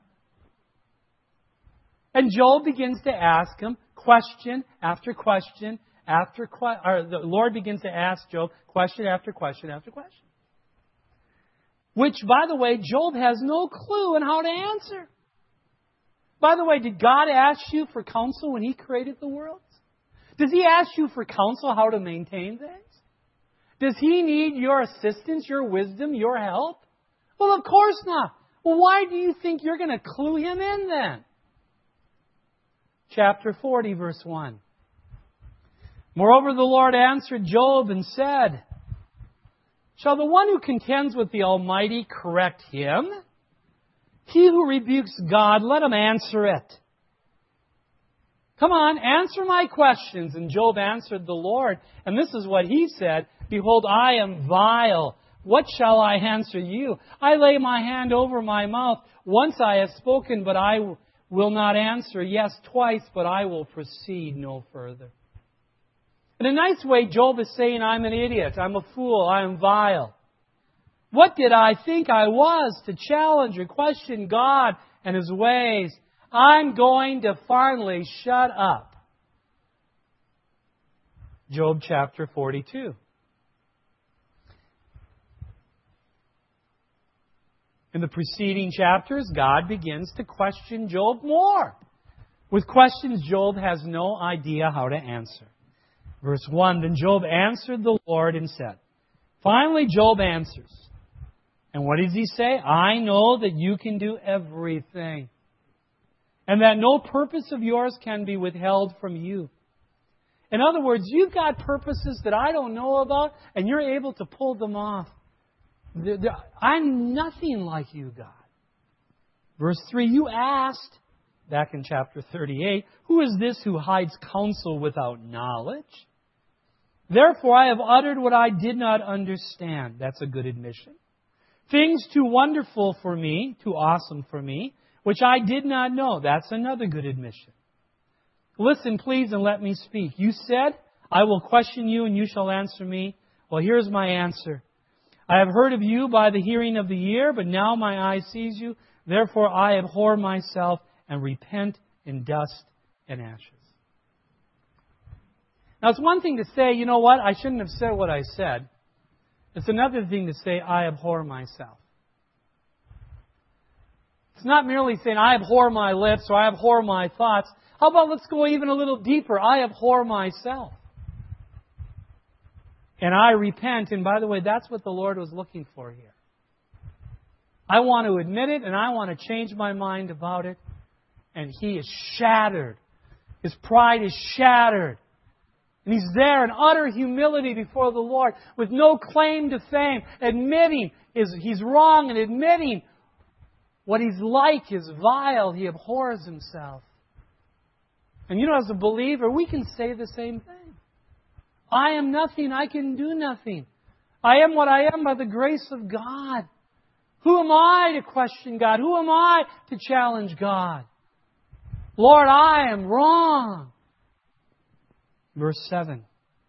And Job begins to ask Him question after question after question. Or the Lord begins to ask Job question after question after question. Which, by the way, Job has no clue on how to answer. By the way, did God ask you for counsel when He created the world? Does He ask you for counsel how to maintain things? Does He need your assistance, your wisdom, your help? Well, of course not. Well, why do you think you're going to clue Him in then? Chapter forty, verse one. Moreover, the Lord answered Job and said, shall the one who contends with the Almighty correct him? He who rebukes God, let him answer it. Come on, answer my questions. And Job answered the Lord. And this is what he said. Behold, I am vile. What shall I answer you? I lay my hand over my mouth. Once I have spoken, but I will not answer. Yes, twice, but I will proceed no further. In a nice way, Job is saying, I'm an idiot, I'm a fool, I am vile. What did I think I was to challenge or question God and His ways? I'm going to finally shut up. Job chapter forty-two. In the preceding chapters, God begins to question Job more. With questions Job has no idea how to answer. Verse one, then Job answered the Lord and said, finally Job answers. And what does he say? I know that you can do everything, and that no purpose of yours can be withheld from you. In other words, you've got purposes that I don't know about, and you're able to pull them off. I'm nothing like you, God. Verse three, you asked, back in chapter thirty-eight, who is this who hides counsel without knowledge? Therefore I have uttered what I did not understand. That's a good admission. things too wonderful for me, too awesome for me, which I did not know. That's another good admission. Listen, please, and let me speak. You said, I will question you and you shall answer me. Well, here's my answer. I have heard of you by the hearing of the ear, but now my eye sees you. Therefore I abhor myself and repent in dust and ashes. Now, it's one thing to say, you know what, I shouldn't have said what I said. It's another thing to say, I abhor myself. It's not merely saying, I abhor my lips or I abhor my thoughts. How about let's go even a little deeper? I abhor myself. And I repent. And by the way, that's what the Lord was looking for here. I want to admit it and I want to change my mind about it. And He is shattered. His pride is shattered. And He's there in utter humility before the Lord with no claim to fame, admitting his, He's wrong and admitting what He's like is vile. He abhors Himself. And you know, as a believer, we can say the same thing. I am nothing. I can do nothing. I am what I am by the grace of God. Who am I to question God? Who am I to challenge God? Lord, I am wrong. Verse seven.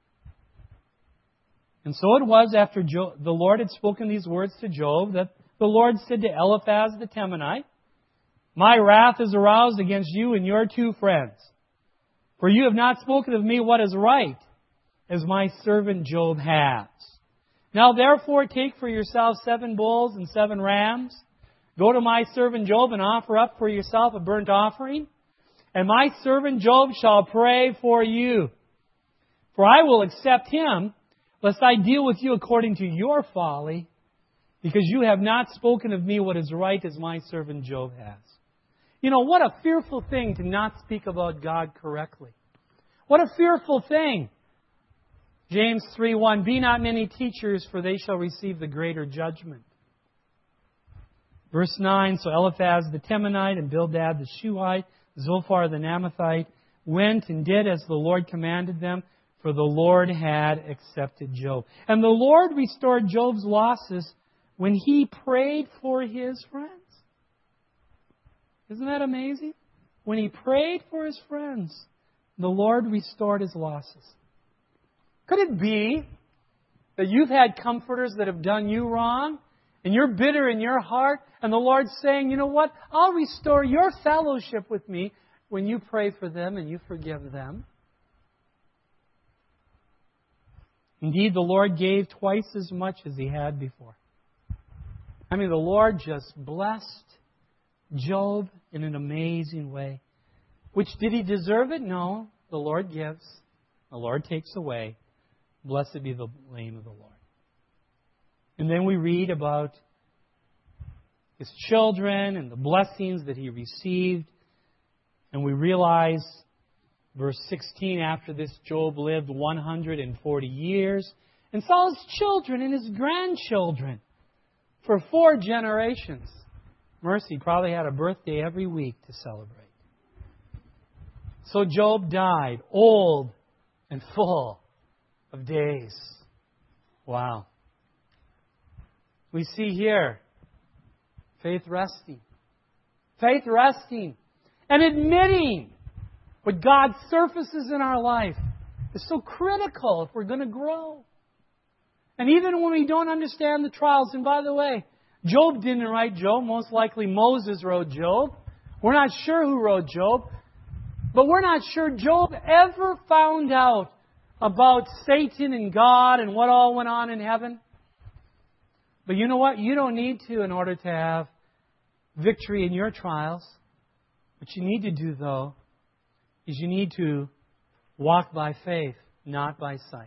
And so it was after Job, the Lord had spoken these words to Job that the Lord said to Eliphaz the Temanite, My wrath is aroused against you and your two friends. For you have not spoken of me what is right, as my servant Job has. Now therefore take for yourself seven bulls and seven rams. Go to my servant Job and offer up for yourself a burnt offering. And my servant Job shall pray for you. For I will accept him, lest I deal with you according to your folly, because you have not spoken of me what is right as my servant Job has. You know, what a fearful thing to not speak about God correctly. What a fearful thing. James three one, Be not many teachers, for they shall receive the greater judgment. Verse nine, So Eliphaz the Temanite and Bildad the Shuhite, Zophar the Naamathite, went and did as the Lord commanded them, for the Lord had accepted Job. And the Lord restored Job's losses when he prayed for his friends. Isn't that amazing? When he prayed for his friends, the Lord restored his losses. Could it be that you've had comforters that have done you wrong, and you're bitter in your heart, and the Lord's saying, you know what? I'll restore your fellowship with me when you pray for them and you forgive them. Indeed, the Lord gave twice as much as He had before. I mean, the Lord just blessed Job in an amazing way. Which, did he deserve it? No. The Lord gives. The Lord takes away. Blessed be the name of the Lord. And then we read about his children and the blessings that he received. And we realize, verse sixteen, after this Job lived one hundred forty years and saw his children and his grandchildren for four generations. Mercy probably had a birthday every week to celebrate. So Job died, old and full of days. Wow. We see here faith resting. Faith resting and admitting what God surfaces in our life is so critical if we're going to grow. And even when we don't understand the trials, and by the way, Job didn't write Job. Most likely Moses wrote Job. We're not sure who wrote Job. But we're not sure Job ever found out about Satan and God and what all went on in heaven. But you know what? You don't need to in order to have victory in your trials. What you need to do, though, is you need to walk by faith, not by sight.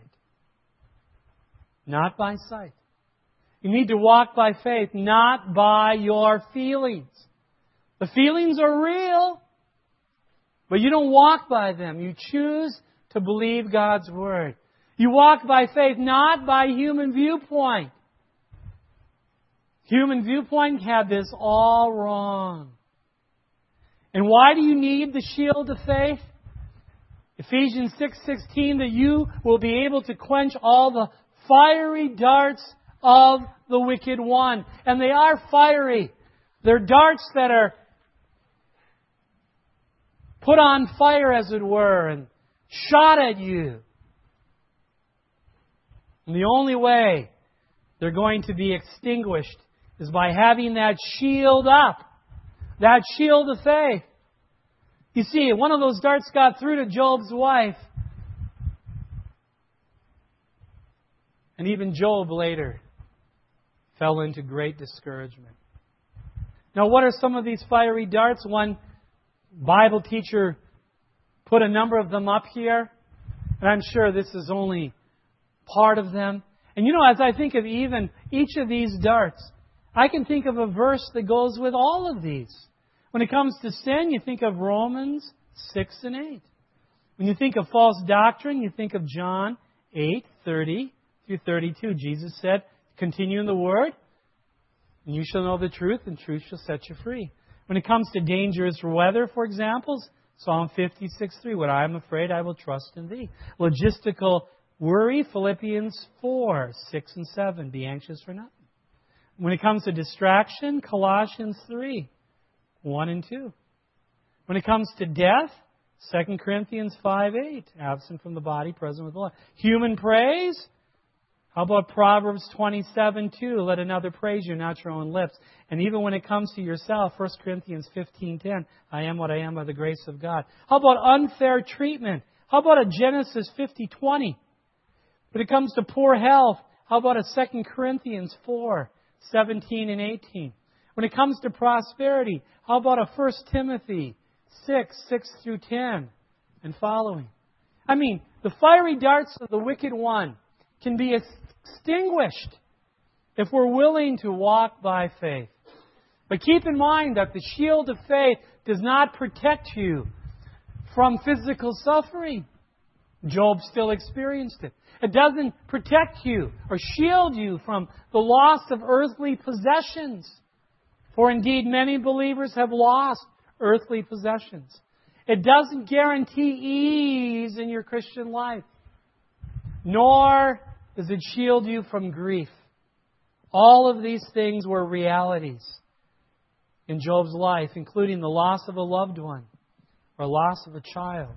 Not by sight. You need to walk by faith, not by your feelings. The feelings are real, but you don't walk by them. You choose to believe God's Word. You walk by faith, not by human viewpoint. Human viewpoint had this all wrong. And why do you need the shield of faith? Ephesians six sixteen, that you will be able to quench all the fiery darts of the wicked one. And they are fiery. They're darts that are put on fire, as it were, and shot at you. And the only way they're going to be extinguished is by having that shield up. That shield of faith. You see, one of those darts got through to Job's wife. And even Job later fell into great discouragement. Now, what are some of these fiery darts? One Bible teacher put a number of them up here. And I'm sure this is only part of them. And you know, as I think of even each of these darts, I can think of a verse that goes with all of these. When it comes to sin, you think of Romans six and eight. When you think of false doctrine, you think of John eight, thirty through thirty-two. Jesus said, continue in the Word, and you shall know the truth, and truth shall set you free. When it comes to dangerous weather, for example, Psalm fifty-six three, when I am afraid, I will trust in Thee. Logistical worry, Philippians four, six and seven, be anxious for nothing. When it comes to distraction, Colossians three, one and two. When it comes to death, Second Corinthians five eight, absent from the body, present with the Lord. Human praise, how about Proverbs twenty-seven two, let another praise you, not your own lips. And even when it comes to yourself, First Corinthians fifteen ten, I am what I am by the grace of God. How about unfair treatment? How about a Genesis fifty twenty? When it comes to poor health, how about a Second Corinthians four seventeen and eighteen? When it comes to prosperity, how about a First Timothy six six through ten and following? I mean, the fiery darts of the wicked one can be extinguished if we're willing to walk by faith. But keep in mind that the shield of faith does not protect you from physical suffering. Job still experienced it. It doesn't protect you or shield you from the loss of earthly possessions. For indeed, many believers have lost earthly possessions. It doesn't guarantee ease in your Christian life. Nor does it shield you from grief. All of these things were realities in Job's life, including the loss of a loved one or loss of a child.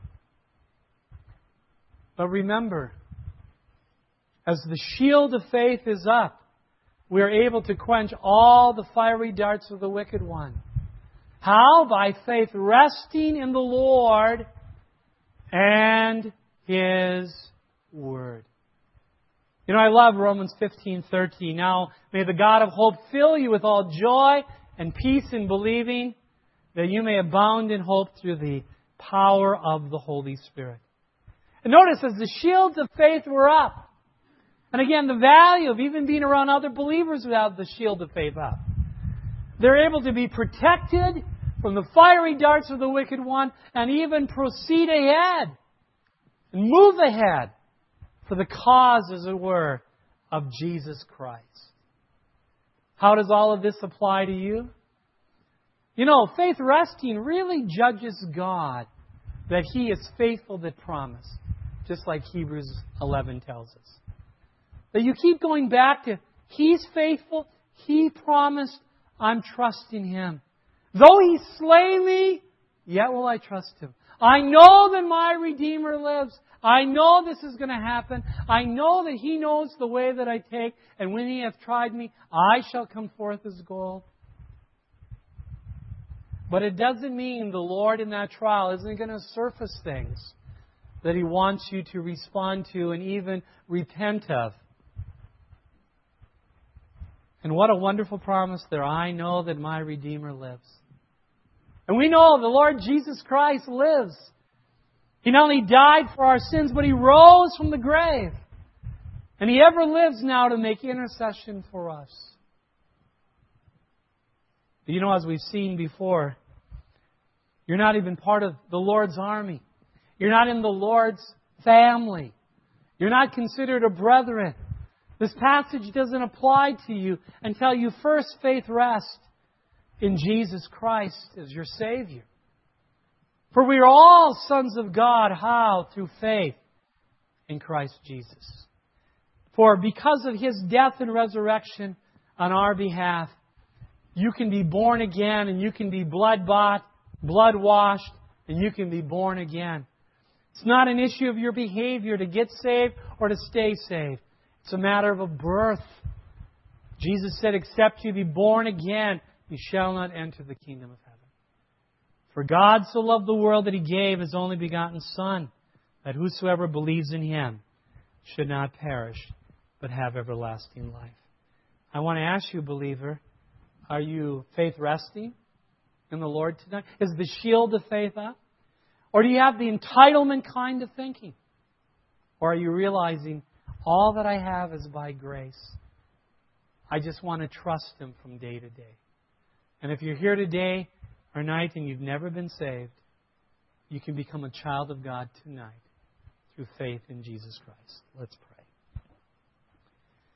But remember, as the shield of faith is up, we are able to quench all the fiery darts of the wicked one. How? By faith resting in the Lord and His Word. You know, I love Romans fifteen thirteen. Now, may the God of hope fill you with all joy and peace in believing, that you may abound in hope through the power of the Holy Spirit. And notice, as the shields of faith were up, and again, the value of even being around other believers without the shield of faith up, they're able to be protected from the fiery darts of the wicked one and even proceed ahead and move ahead for the cause, as it were, of Jesus Christ. How does all of this apply to you? You know, faith resting really judges God that He is faithful that promised, just like Hebrews eleven tells us. That you keep going back to, He's faithful, He promised, I'm trusting Him. Though He slay me, yet will I trust Him. I know that my Redeemer lives. I know this is going to happen. I know that He knows the way that I take. And when He hath tried me, I shall come forth as gold. But it doesn't mean the Lord in that trial isn't going to surface things that He wants you to respond to and even repent of. And what a wonderful promise there. I know that my Redeemer lives. And we know the Lord Jesus Christ lives. He not only died for our sins, but He rose from the grave. And He ever lives now to make intercession for us. But you know, as we've seen before, you're not even part of the Lord's army. You're not in the Lord's family. You're not considered a brethren. This passage doesn't apply to you until you first faith rest in Jesus Christ as your Savior. For we are all sons of God. How? Through faith in Christ Jesus. For because of His death and resurrection on our behalf, you can be born again and you can be blood-bought, blood-washed, and you can be born again. It's not an issue of your behavior to get saved or to stay saved. It's a matter of a birth. Jesus said, except you be born again, you shall not enter the kingdom of heaven. For God so loved the world that He gave His only begotten Son, that whosoever believes in Him should not perish, but have everlasting life. I want to ask you, believer, are you faith resting in the Lord tonight? Is the shield of faith up? Or do you have the entitlement kind of thinking? Or are you realizing all that I have is by grace? I just want to trust Him from day to day. And if you're here today or night and you've never been saved, you can become a child of God tonight through faith in Jesus Christ. Let's pray.